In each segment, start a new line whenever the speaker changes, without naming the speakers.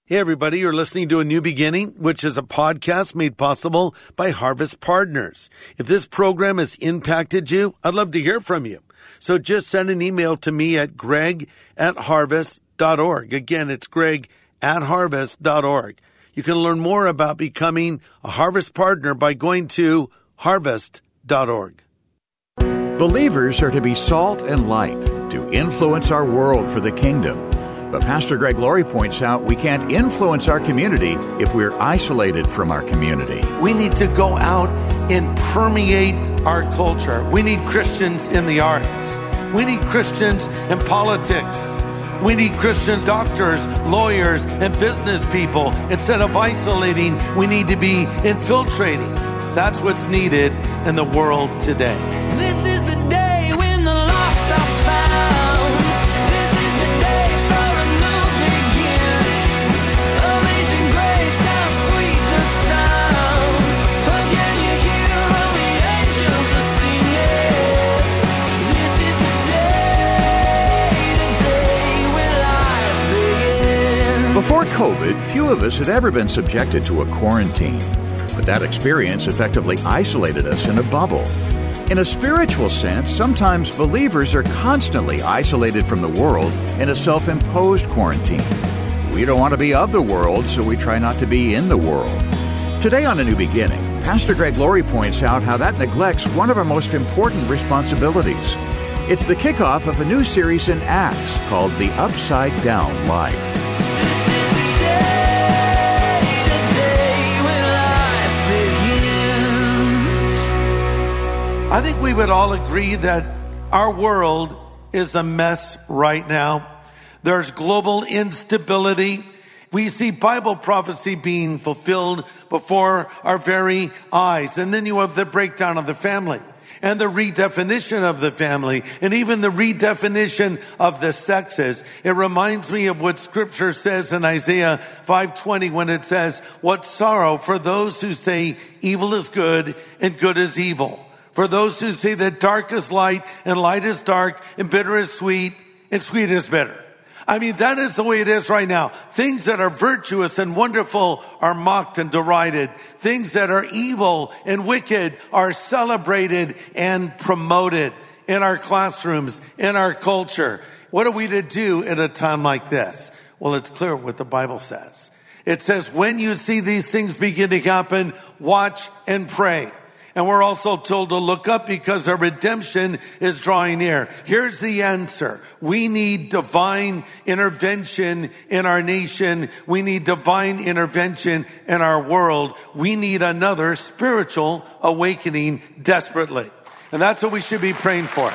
Hey everybody, you're listening to A New Beginning, which is a podcast made possible by Harvest Partners. If this program has impacted you, I'd love to hear from you. So just send an email to me at greg@harvest.org. Again, it's greg@harvest.org. You can learn more about becoming a Harvest Partner by going to harvest.org.
Believers are to be salt and light, to influence our world for the kingdom. But Pastor Greg Laurie points out we can't influence our community if we're isolated from our community.
We need to go out and permeate our culture. We need Christians in the arts. We need Christians in politics. We need Christian doctors, lawyers, and business people. Instead of isolating, we need to be infiltrating. That's what's needed in the world today.
This is the day when the lost are found. This is the day for a new beginning. Amazing grace, how sweet the sound. Again you hear all the angels are singing. This is the day when life begins.
Before COVID, few of us had ever been subjected to a quarantine. But that experience effectively isolated us in a bubble. In a spiritual sense, sometimes believers are constantly isolated from the world in a self-imposed quarantine. We don't want to be of the world, so we try not to be in the world. Today on A New Beginning, Pastor Greg Laurie points out how that neglects one of our most important responsibilities. It's the kickoff of a new series in Acts called The Upside Down Life.
I think we would all agree that our world is a mess right now. There's global instability. We see Bible prophecy being fulfilled before our very eyes. And then you have the breakdown of the family and the redefinition of the family and even the redefinition of the sexes. It reminds me of what Scripture says in Isaiah 5:20 when it says, "What sorrow for those who say evil is good and good is evil. For those who say that dark is light and light is dark and bitter is sweet and sweet is bitter." I mean, that is the way it is right now. Things that are virtuous and wonderful are mocked and derided. Things that are evil and wicked are celebrated and promoted in our classrooms, in our culture. What are we to do at a time like this? Well, it's clear what the Bible says. It says, when you see these things begin to happen, watch and pray. And we're also told to look up because our redemption is drawing near. Here's the answer. We need divine intervention in our nation. We need divine intervention in our world. We need another spiritual awakening desperately. And that's what we should be praying for.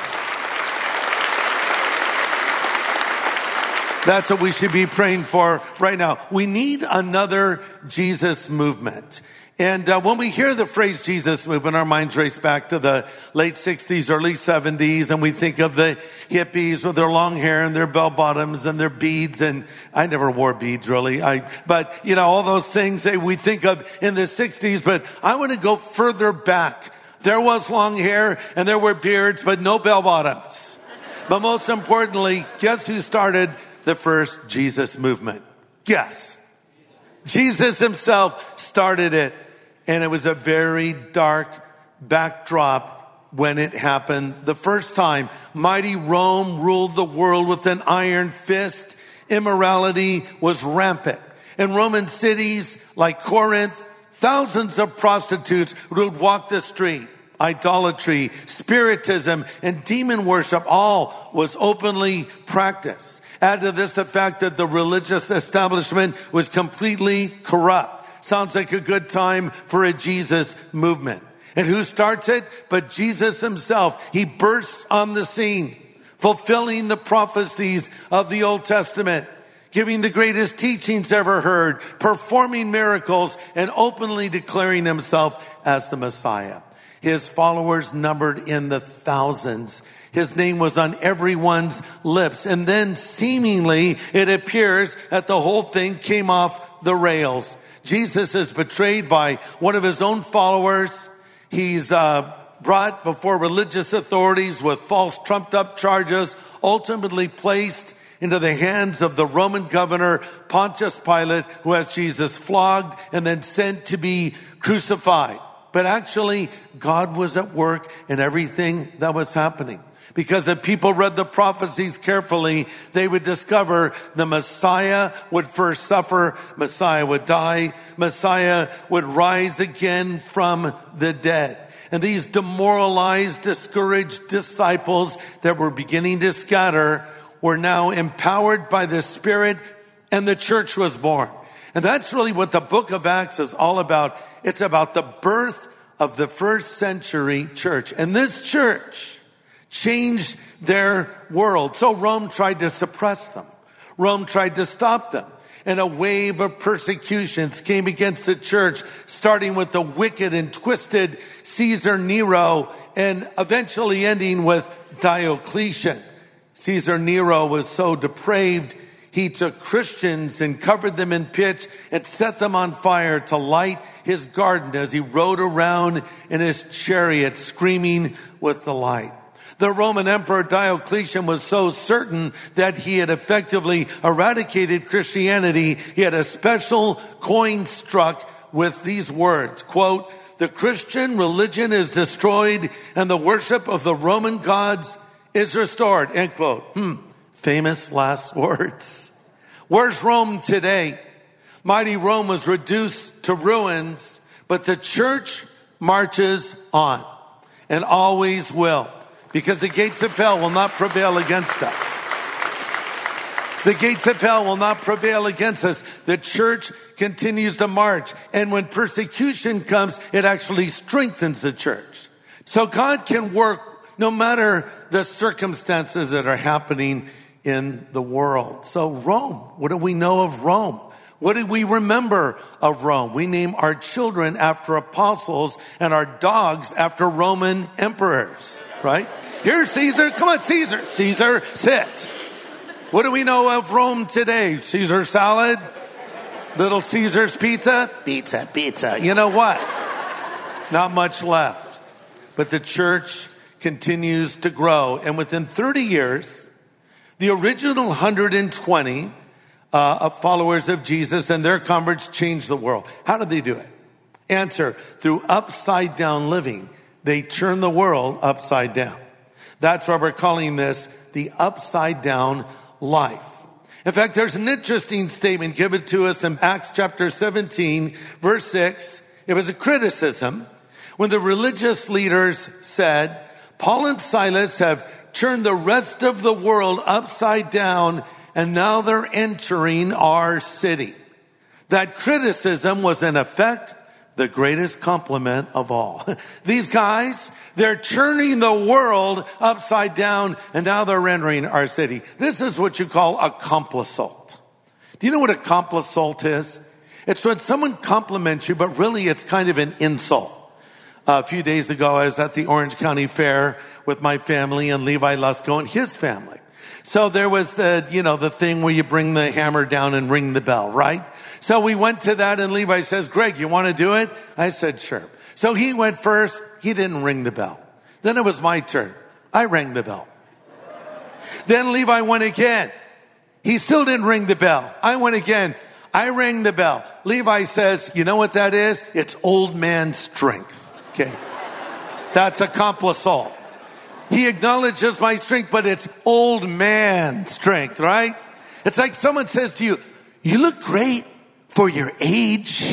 That's what we should be praying for right now. We need another Jesus movement. And when we hear the phrase Jesus movement, our minds race back to the late 60s, early 70s, and we think of the hippies with their long hair and their bell bottoms and their beads. And I never wore beads, really. But you know, all those things that we think of in the 60s. But I want to go further back. There was long hair and there were beards, but no bell bottoms. But most importantly, guess who started the first Jesus movement? Guess. Jesus himself started it. And it was a very dark backdrop when it happened the first time. Mighty Rome ruled the world with an iron fist. Immorality was rampant. In Roman cities like Corinth, thousands of prostitutes would walk the street. Idolatry, spiritism, and demon worship all was openly practiced. Add to this the fact that the religious establishment was completely corrupt. Sounds like a good time for a Jesus movement. And who starts it? But Jesus himself. He bursts on the scene, fulfilling the prophecies of the Old Testament, giving the greatest teachings ever heard, performing miracles, and openly declaring himself as the Messiah. His followers numbered in the thousands. His name was on everyone's lips. And then seemingly it appears that the whole thing came off the rails. Jesus is betrayed by one of his own followers. He's brought before religious authorities with false trumped up charges, ultimately placed into the hands of the Roman governor Pontius Pilate, who has Jesus flogged and then sent to be crucified. But actually, God was at work in everything that was happening. Because if people read the prophecies carefully, they would discover the Messiah would first suffer, Messiah would die, Messiah would rise again from the dead. And these demoralized, discouraged disciples that were beginning to scatter were now empowered by the Spirit, and the church was born. And that's really what the book of Acts is all about. It's about the birth of the first century church. And this church changed their world. So Rome tried to suppress them. Rome tried to stop them. And a wave of persecutions came against the church, starting with the wicked and twisted Caesar Nero and eventually ending with Diocletian. Caesar Nero was so depraved, he took Christians and covered them in pitch and set them on fire to light his garden as he rode around in his chariot screaming with delight. The Roman Emperor Diocletian was so certain that he had effectively eradicated Christianity, he had a special coin struck with these words, quote, "The Christian religion is destroyed and the worship of the Roman gods is restored," end quote. Famous last words. Where's Rome today? Mighty Rome was reduced to ruins, but the church marches on and always will. Because the gates of hell will not prevail against us. The gates of hell will not prevail against us. The church continues to march. And when persecution comes, it actually strengthens the church. So God can work no matter the circumstances that are happening in the world. So Rome, what do we know of Rome? What do we remember of Rome? We name our children after apostles and our dogs after Roman emperors, right? Here's Caesar. Come on, Caesar. Caesar, sit. What do we know of Rome today? Caesar salad? Little Caesar's pizza? Pizza. You know what? Not much left. But the church continues to grow. And within 30 years, the original 120 followers of Jesus and their converts changed the world. How did they do it? Answer, through upside down living. They turned the world upside down. That's why we're calling this the upside down life. In fact, there's an interesting statement given to us in Acts chapter 17, verse 6. It was a criticism when the religious leaders said, Paul and Silas have turned the rest of the world upside down and now they're entering our city. That criticism was in effect the greatest compliment of all. These guys, they're turning the world upside down and now they're entering our city. This is what you call a complisalt. Do you know what a complisalt is? It's when someone compliments you, but really it's kind of an insult. A few days ago, I was at the Orange County Fair with my family and Levi Lusko and his family. So there was the thing where you bring the hammer down and ring the bell, right? So we went to that and Levi says, Greg, you want to do it? I said, sure. So he went first. He didn't ring the bell. Then it was my turn. I rang the bell. Then Levi went again. He still didn't ring the bell. I went again. I rang the bell. Levi says, you know what that is? It's old man strength. Okay. That's a complisalt. He acknowledges my strength, but it's old man strength, right? It's like someone says to you, you look great for your age.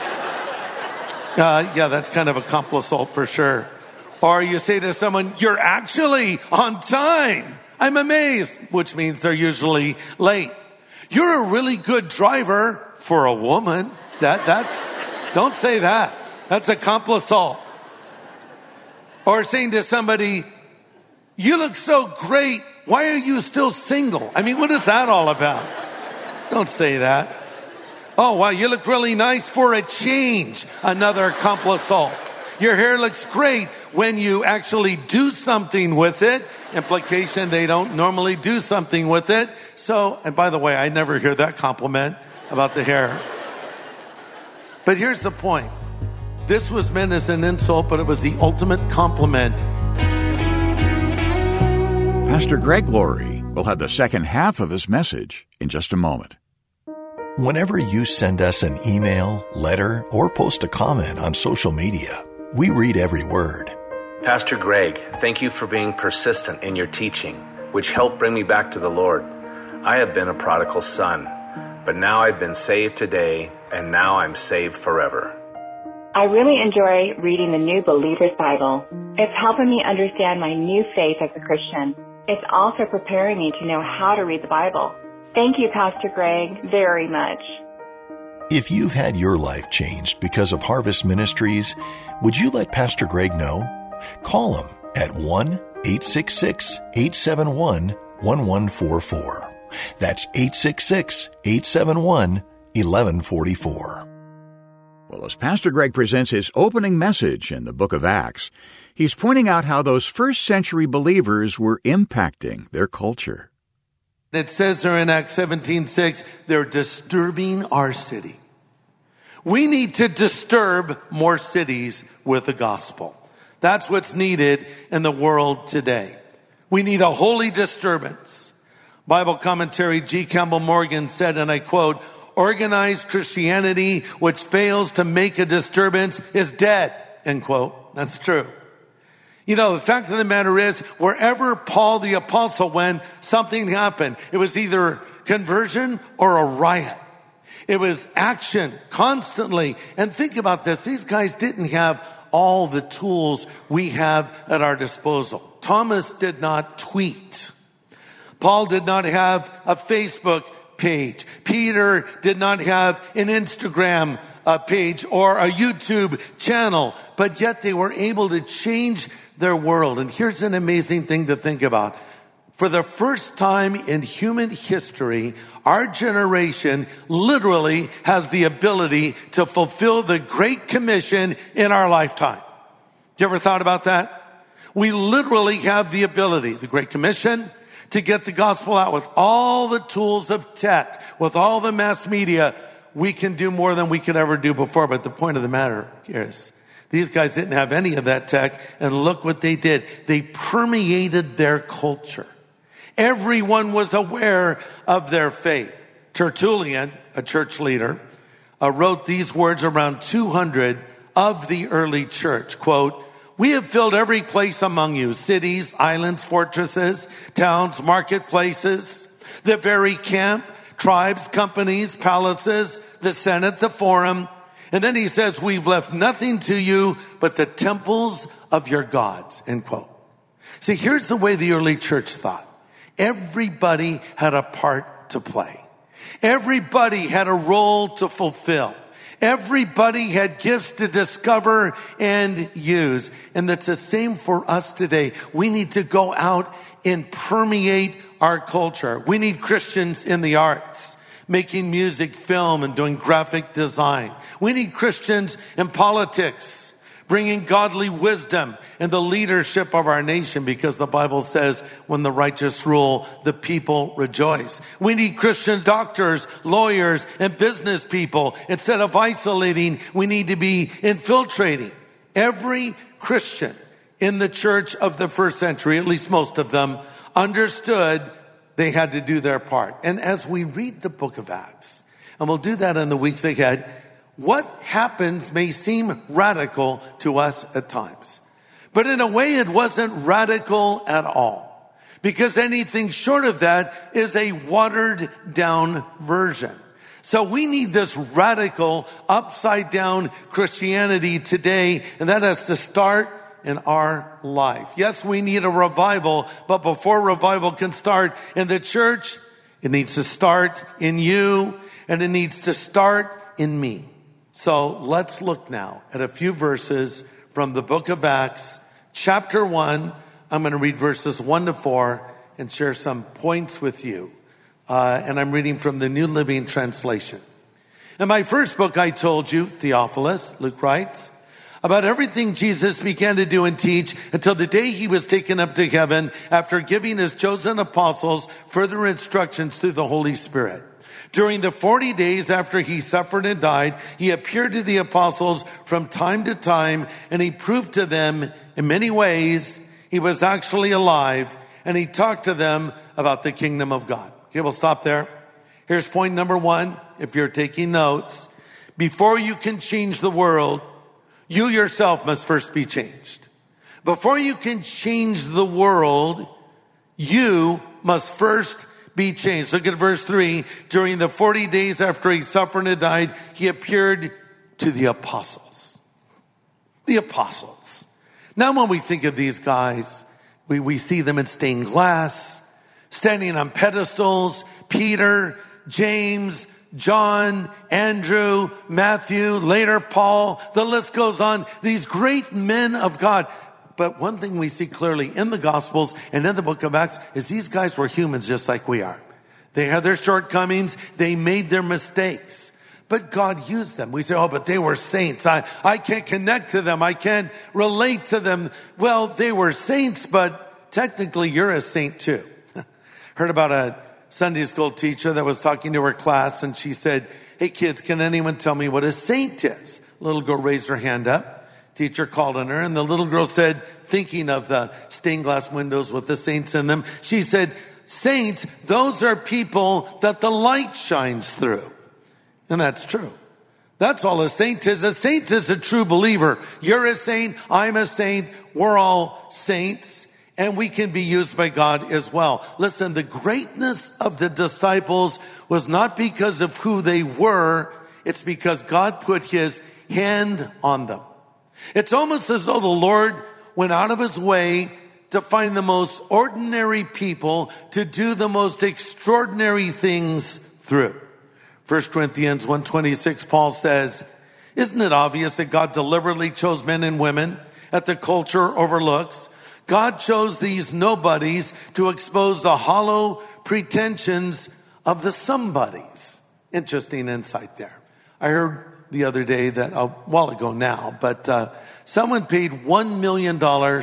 Yeah, that's kind of a complisalt for sure. Or you say to someone, you're actually on time. I'm amazed, which means they're usually late. You're a really good driver for a woman. Don't say that. That's a complisalt. Or saying to somebody, you look so great. Why are you still single? I mean, what is that all about? Don't say that. Oh, wow, you look really nice for a change. Another complisalt. Your hair looks great when you actually do something with it. Implication, they don't normally do something with it. So, and by the way, I never hear that compliment about the hair. But here's the point. This was meant as an insult, but it was the ultimate compliment.
Pastor Greg Laurie We'll have the second half of his message in just a moment.
Whenever you send us an email, letter, or post a comment on social media, we read every word.
Pastor Greg, thank you for being persistent in your teaching, which helped bring me back to the Lord. I have been a prodigal son, but now I've been saved today, and now I'm saved forever.
I really enjoy reading the New Believer's Bible. It's helping me understand my new faith as a Christian. It's also preparing me to know how to read the Bible. Thank you, Pastor Greg, very much.
If you've had your life changed because of Harvest Ministries, would you let Pastor Greg know? Call him at 1-866-871-1144. That's 866-871-1144.
Well, as Pastor Greg presents his opening message in the book of Acts, he's pointing out how those first century believers were impacting their culture.
It says there in Acts 17:6, they're disturbing our city. We need to disturb more cities with the gospel. That's what's needed in the world today. We need a holy disturbance. Bible commentary G. Campbell Morgan said, and I quote, "Organized Christianity which fails to make a disturbance is dead," end quote. That's true. You know, the fact of the matter is, wherever Paul the Apostle went, something happened. It was either conversion or a riot. It was action constantly. And think about this. These guys didn't have all the tools we have at our disposal. Thomas did not tweet. Paul did not have a Facebook page. Peter did not have an Instagram page or a YouTube channel, but yet they were able to change their world. And here's an amazing thing to think about. For the first time in human history, our generation literally has the ability to fulfill the Great Commission in our lifetime. You ever thought about that? We literally have the ability, the Great Commission, to get the gospel out with all the tools of tech, with all the mass media. We can do more than we could ever do before. But the point of the matter is, these guys didn't have any of that tech, and look what they did. They permeated their culture. Everyone was aware of their faith. Tertullian, a church leader, wrote these words around 200 of the early church. Quote, "We have filled every place among you, cities, islands, fortresses, towns, marketplaces, the very camp, tribes, companies, palaces, the Senate, the forum." And then he says, "We've left nothing to you but the temples of your gods," end quote. See, here's the way the early church thought. Everybody had a part to play. Everybody had a role to fulfill. Everybody had gifts to discover and use. And that's the same for us today. We need to go out and permeate our culture. We need Christians in the arts, making music, film, and doing graphic design. We need Christians in politics, bringing godly wisdom in the leadership of our nation, because the Bible says when the righteous rule, the people rejoice. We need Christian doctors, lawyers, and business people. Instead of isolating, we need to be infiltrating. Every Christian in the church of the first century, at least most of them, understood they had to do their part. And as we read the book of Acts, and we'll do that in the weeks ahead, what happens may seem radical to us at times. But in a way, it wasn't radical at all. Because anything short of that is a watered down version. So we need this radical, upside down Christianity today, and that has to start in our life. Yes, we need a revival, but before revival can start in the church, it needs to start in you, and it needs to start in me. So let's look now at a few verses from the book of Acts, chapter 1. I'm going to read verses 1 to 4 and share some points with you. And I'm reading from the New Living Translation. In my first book, I told you, Theophilus, Luke writes, about everything Jesus began to do and teach until the day he was taken up to heaven after giving his chosen apostles further instructions through the Holy Spirit. During the 40 days after he suffered and died, he appeared to the apostles from time to time, and he proved to them in many ways he was actually alive and he talked to them about the kingdom of God. Okay, we'll stop there. Here's point number 1, if you're taking notes. Before you can change the world, you yourself must first be changed. Before you can change the world, you must first be changed. Look at verse 3. During the 40 days after he suffered and died, he appeared to the apostles. The apostles. Now when we think of these guys, we see them in stained glass, standing on pedestals. Peter, James, John, Andrew, Matthew, later Paul, the list goes on. These great men of God. But one thing we see clearly in the Gospels and in the book of Acts is these guys were humans just like we are. They had their shortcomings. They made their mistakes. But God used them. We say, oh, but they were saints. I can't connect to them. I can't relate to them. Well, they were saints, but technically you're a saint too. Heard about a Sunday school teacher that was talking to her class, and she said, hey kids, can anyone tell me what a saint is? Little girl raised her hand up. Teacher called on her, and the little girl said, thinking of the stained glass windows with the saints in them, she said, saints, those are people that the light shines through. And that's true. That's all a saint is. A saint is a true believer. You're a saint. I'm a saint. We're all saints. And we can be used by God as well. Listen, the greatness of the disciples was not because of who they were. It's because God put his hand on them. It's almost as though the Lord went out of his way to find the most ordinary people to do the most extraordinary things through. 1 Corinthians 1:26, Paul says, isn't it obvious that God deliberately chose men and women that the culture overlooks? God chose these nobodies to expose the hollow pretensions of the somebodies. Interesting insight there. I heard the other day that, a while ago now, but someone paid $1 million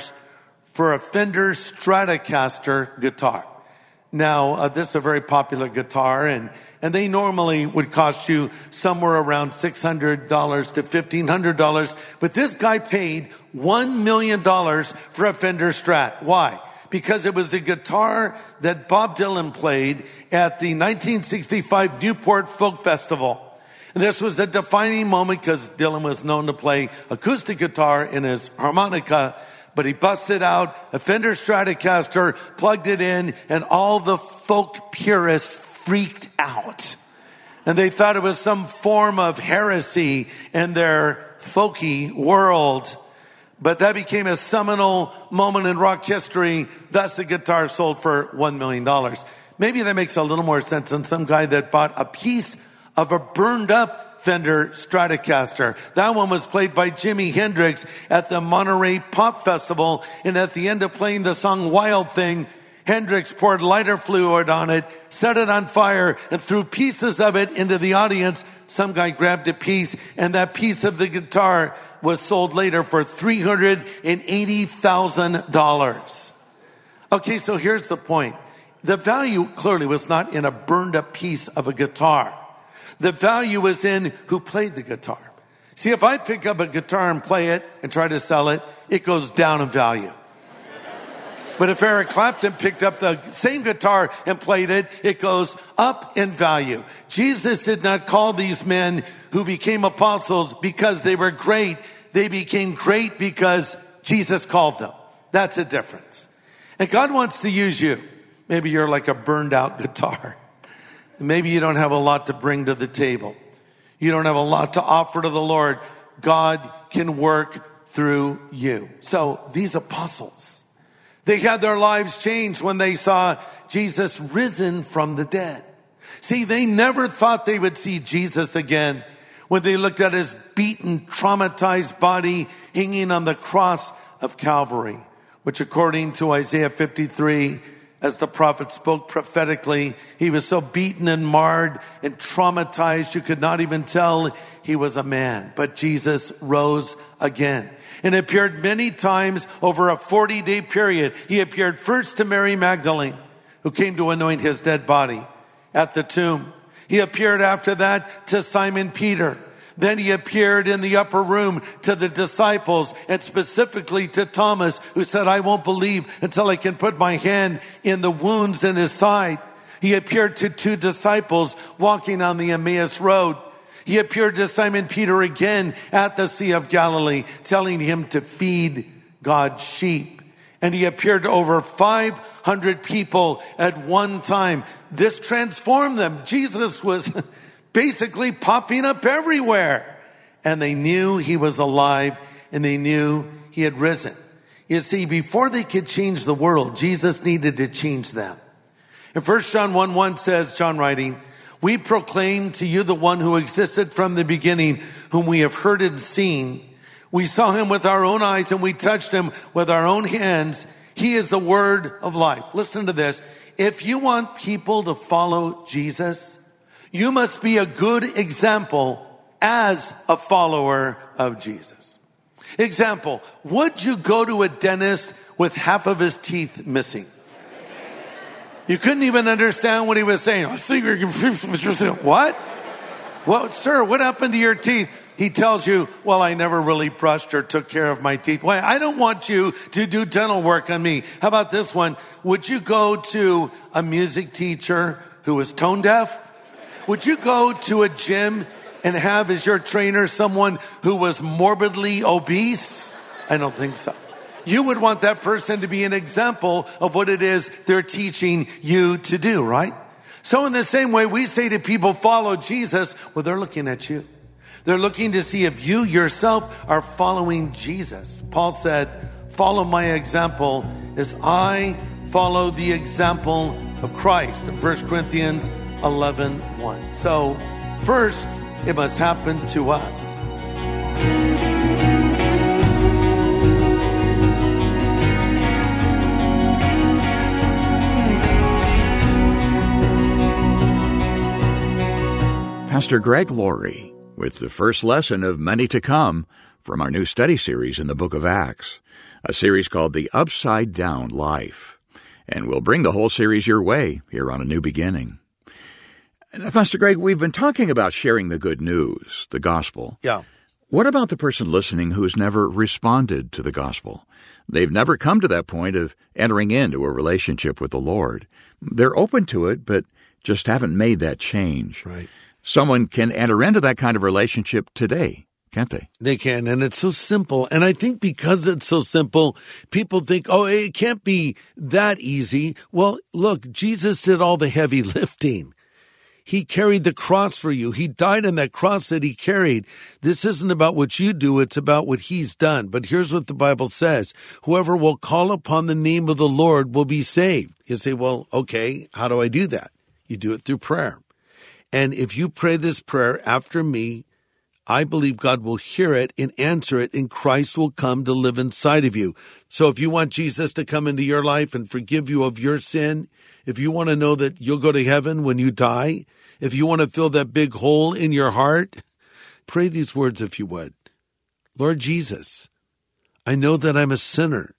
for a Fender Stratocaster guitar. Now, this is a very popular guitar, and they normally would cost you somewhere around $600 to $1,500. But this guy paid $1 million for a Fender Strat. Why? Because it was the guitar that Bob Dylan played at the 1965 Newport Folk Festival. And this was a defining moment because Dylan was known to play acoustic guitar in his harmonica. But he busted out a Fender Stratocaster, plugged it in, and all the folk purists freaked out. And they thought it was some form of heresy in their folky world. But that became a seminal moment in rock history. Thus, the guitar sold for $1 million. Maybe that makes a little more sense than some guy that bought a piece of a burned up Fender Stratocaster. That one was played by Jimi Hendrix at the Monterey Pop Festival. And at the end of playing the song Wild Thing, Hendrix poured lighter fluid on it, set it on fire, and threw pieces of it into the audience. Some guy grabbed a piece, and that piece of the guitar was sold later for $380,000. Okay, so here's the point. The value clearly was not in a burned up piece of a guitar. The value was in who played the guitar. See, if I pick up a guitar and play it and try to sell it, it goes down in value. But if Eric Clapton picked up the same guitar and played it, it goes up in value. Jesus did not call these men who became apostles because they were great. They became great because Jesus called them. That's a difference. And God wants to use you. Maybe you're like a burned out guitar. Maybe you don't have a lot to bring to the table. You don't have a lot to offer to the Lord. God can work through you. So these apostles, they had their lives changed when they saw Jesus risen from the dead. See, they never thought they would see Jesus again when they looked at his beaten, traumatized body hanging on the cross of Calvary, which according to Isaiah 53, as the prophet spoke prophetically, he was so beaten and marred and traumatized, you could not even tell he was a man. But Jesus rose again and appeared many times over a 40-day period. He appeared first to Mary Magdalene, who came to anoint his dead body at the tomb. He appeared after that to Simon Peter. Then he appeared in the upper room to the disciples, and specifically to Thomas, who said, I won't believe until I can put my hand in the wounds in his side. He appeared to 2 disciples walking on the Emmaus Road. He appeared to Simon Peter again at the Sea of Galilee, telling him to feed God's sheep. And he appeared to over 500 people at one time. This transformed them. Jesus was basically popping up everywhere. And they knew he was alive, and they knew he had risen. You see, before they could change the world, Jesus needed to change them. And 1 John 1:1 says, John writing, we proclaim to you the one who existed from the beginning, whom we have heard and seen. We saw him with our own eyes, and we touched him with our own hands. He is the word of life. Listen to this. If you want people to follow Jesus, you must be a good example as a follower of Jesus. Example, would you go to a dentist with half of his teeth missing? You couldn't even understand what he was saying. I think you're what? Well, sir, what happened to your teeth? He tells you, well, I never really brushed or took care of my teeth. Well, I don't want you to do dental work on me. How about this one? Would you go to a music teacher who is tone deaf? Would you go to a gym and have as your trainer someone who was morbidly obese? I don't think so. You would want that person to be an example of what it is they're teaching you to do, right? So in the same way, we say to people, follow Jesus. Well, they're looking at you. They're looking to see if you yourself are following Jesus. Paul said, follow my example as I follow the example of Christ in 1 Corinthians 11:1. So first, it must happen to us.
Pastor Greg Laurie with the first lesson of many to come from our new study series in the book of Acts, a series called The Upside Down Life. And we'll bring the whole series your way here on A New Beginning. Now, Pastor Greg, we've been talking about sharing the good news, the gospel.
Yeah.
What about the person listening who's never responded to the gospel? They've never come to that point of entering into a relationship with the Lord. They're open to it, but just haven't made that change.
Right.
Someone can enter into that kind of relationship today, can't they?
They can, and it's so simple. And I think because it's so simple, people think, oh, it can't be that easy. Well, look, Jesus did all the heavy lifting. He carried the cross for you. He died on that cross that he carried. This isn't about what you do. It's about what he's done. But here's what the Bible says. Whoever will call upon the name of the Lord will be saved. You say, well, okay, how do I do that? You do it through prayer. And if you pray this prayer after me, I believe God will hear it and answer it, and Christ will come to live inside of you. So if you want Jesus to come into your life and forgive you of your sin, if you want to know that you'll go to heaven when you die, if you want to fill that big hole in your heart, pray these words if you would. Lord Jesus, I know that I'm a sinner,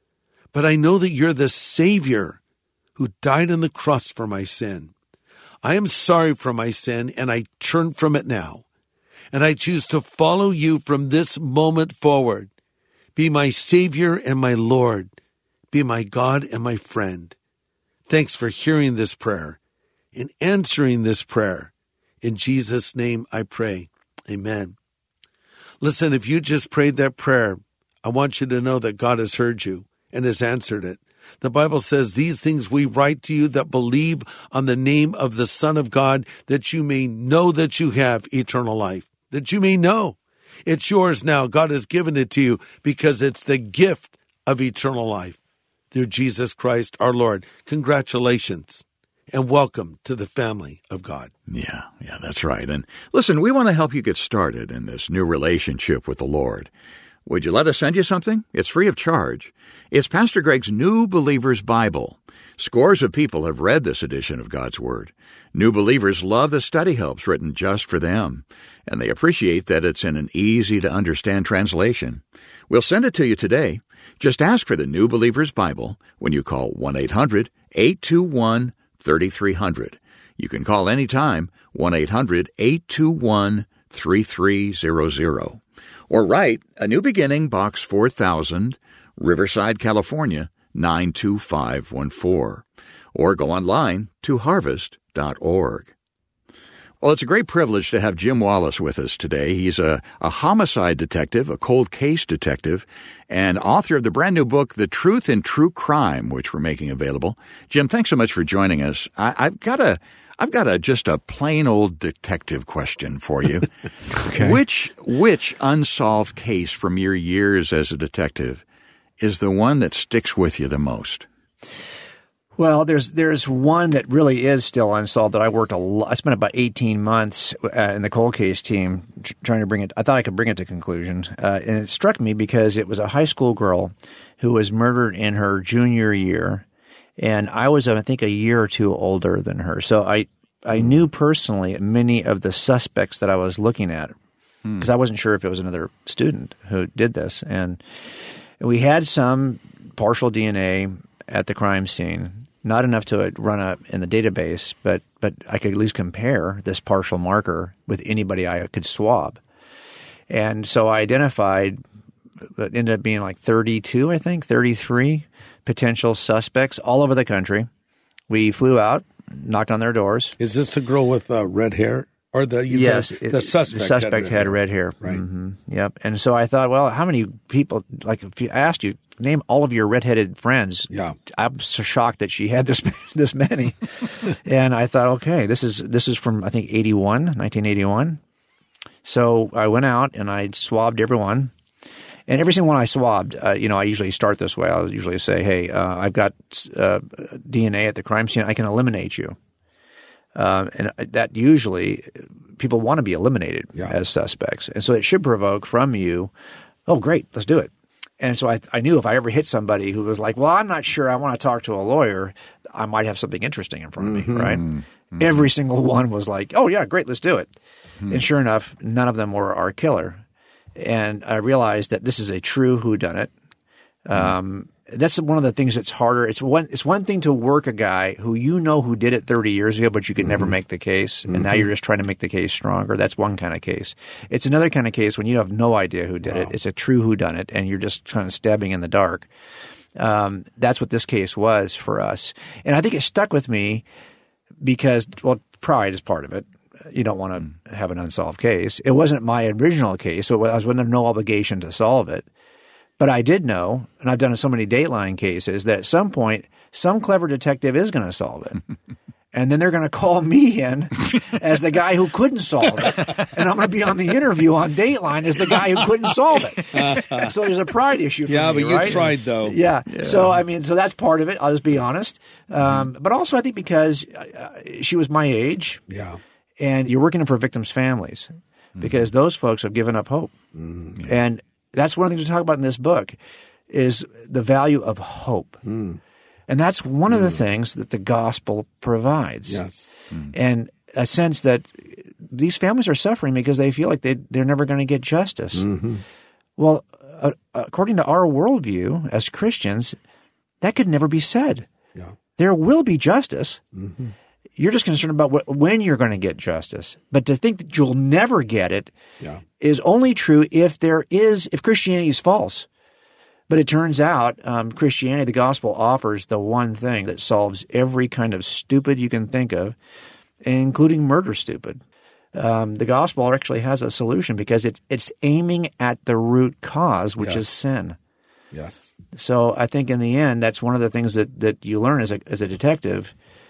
but I know that you're the Savior who died on the cross for my sin. I am sorry for my sin, and I turn from it now. And I choose to follow you from this moment forward. Be my Savior and my Lord. Be my God and my friend. Thanks for hearing this prayer and answering this prayer. In Jesus' name I pray. Amen. Listen, if you just prayed that prayer, I want you to know that God has heard you and has answered it. The Bible says, these things we write to you that believe on the name of the Son of God, that you may know that you have eternal life, that you may know. It's yours now. God has given it to you because it's the gift of eternal life through Jesus Christ our Lord. Congratulations and welcome to the family of God.
Yeah, that's right. And listen, we want to help you get started in this new relationship with the Lord. Would you let us send you something? It's free of charge. It's Pastor Greg's New Believer's Bible. Scores of people have read this edition of God's Word. New believers love the study helps written just for them, and they appreciate that it's in an easy-to-understand translation. We'll send it to you today. Just ask for the New Believer's Bible when you call 1-800-821-3300. You can call anytime, 1-800-821-3300. 888-866-3300. Or write A New Beginning, Box 4000, Riverside, California, 92514. Or go online to harvest.org. Well, it's a great privilege to have Jim Wallis with us today. He's a homicide detective, a cold case detective, and author of the brand new book, The Truth in True Crime, which we're making available. Jim, thanks so much for joining us. I've got just a plain old detective question for you.
Okay.
Which unsolved case from your years as a detective is the one that sticks with you the most?
Well, there's one that really is still unsolved that I worked I spent about 18 months in the cold case team trying to bring it. I thought I could bring it to conclusion, and it struck me because it was a high school girl who was murdered in her junior year, and I was, I think, a year or two older than her. So I knew personally many of the suspects that I was looking at because I wasn't sure if it was another student who did this, and we had some partial DNA at the crime scene. Not enough to run up in the database, but I could at least compare this partial marker with anybody I could swab. And so I identified what ended up being like 33 potential suspects all over the country. We flew out, knocked on their doors.
Is this the girl with red hair? Or the suspect
had red hair.
Right.
Mm-hmm. Yep. And so I thought, well, how many people, like if you asked you, name all of your redheaded friends.
Yeah.
I'm so shocked that she had this many. And I thought, okay, this is from, I think, 1981. So I went out and I swabbed everyone. And every single one I swabbed, I usually start this way. I'll usually say, hey, I've got DNA at the crime scene. I can eliminate you. And that usually people want to be eliminated as suspects. And so it should provoke from you, oh, great, let's do it. And so I knew if I ever hit somebody who was like, well, I'm not sure I want to talk to a lawyer, I might have something interesting in front of me, right? Mm-hmm. Every single one was like, oh, yeah, great, let's do it. Mm-hmm. And sure enough, none of them were our killer. And I realized that this is a true whodunit. That's one of the things that's harder. It's one thing to work a guy who who did it 30 years ago, but you could never make the case, and now you're just trying to make the case stronger. That's one kind of case. It's another kind of case when you have no idea who did it. It's a true whodunit, and you're just kind of stabbing in the dark. That's what this case was for us. And I think it stuck with me because, well, pride is part of it. You don't want to have an unsolved case. It wasn't my original case, so I was under no obligation to solve it. But I did know, and I've done so many Dateline cases, that at some point, some clever detective is going to solve it. And then they're going to call me in as the guy who couldn't solve it. And I'm going to be on the interview on Dateline as the guy who couldn't solve it. So there's a pride issue for me,
but you
right?
tried, though.
Yeah. So, so that's part of it. I'll just be honest. But also I think because she was my age.
Yeah.
And you're working for victims' families because those folks have given up hope. And that's one of the things we talk about in this book is the value of hope. And that's one of the things that the gospel provides.
Yes.
And a sense that these families are suffering because they feel like they're never going to get justice. Well, according to our worldview as Christians, that could never be said.
Yeah.
There will be justice. You're just concerned about when you're going to get justice. But to think that you'll never get it is only true if Christianity is false. But it turns out Christianity, the gospel, offers the one thing that solves every kind of stupid you can think of, including murder stupid. The gospel actually has a solution because it's aiming at the root cause, which is sin.
Yes.
So I think in the end, that's one of the things that you learn as a detective.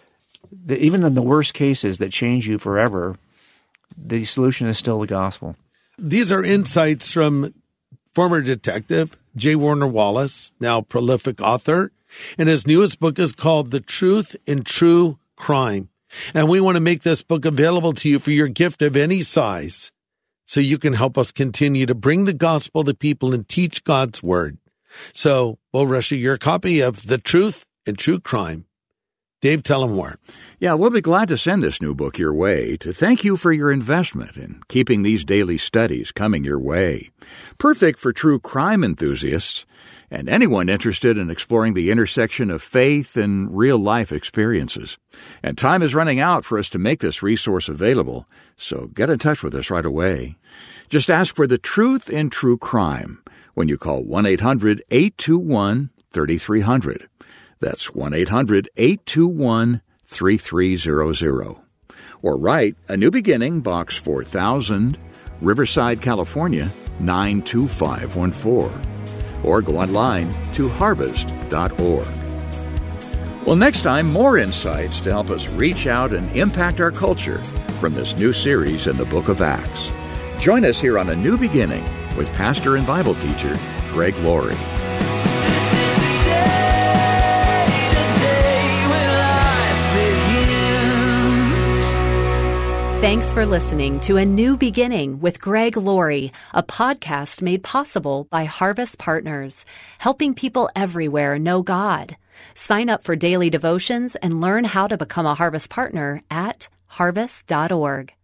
Even in the worst cases that change you forever, the solution is still the gospel.
These are insights from former detective J. Warner Wallace, now prolific author, and his newest book is called The Truth in True Crime. And we want to make this book available to you for your gift of any size so you can help us continue to bring the gospel to people and teach God's word. So we'll rush you your copy of The Truth in True Crime. Dave, tell them more.
Yeah, we'll be glad to send this new book your way to thank you for your investment in keeping these daily studies coming your way. Perfect for true crime enthusiasts and anyone interested in exploring the intersection of faith and real-life experiences. And time is running out for us to make this resource available, so get in touch with us right away. Just ask for The Truth in True Crime when you call 1-800-821-3300. That's 1-800-821-3300. Or write A New Beginning, Box 4000, Riverside, California, 92514. Or go online to harvest.org. Well, next time, more insights to help us reach out and impact our culture from this new series in the Book of Acts. Join us here on A New Beginning with pastor and Bible teacher Greg Laurie.
Thanks for listening to A New Beginning with Greg Laurie, a podcast made possible by Harvest Partners, helping people everywhere know God. Sign up for daily devotions and learn how to become a Harvest Partner at harvest.org.